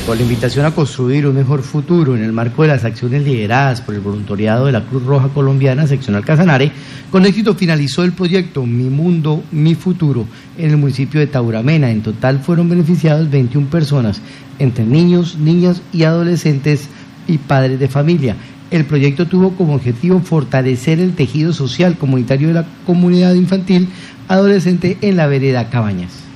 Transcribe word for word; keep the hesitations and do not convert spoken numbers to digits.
Con la invitación a construir un mejor futuro en el marco de las acciones lideradas por el voluntariado de la Cruz Roja Colombiana, seccional Casanare, con éxito finalizó el proyecto Mi Mundo, Mi Futuro en el municipio de Tauramena. En total fueron beneficiados veintiuna personas, entre niños, niñas y adolescentes y padres de familia. El proyecto tuvo como objetivo fortalecer el tejido social comunitario de la comunidad infantil adolescente en la vereda Cabañas.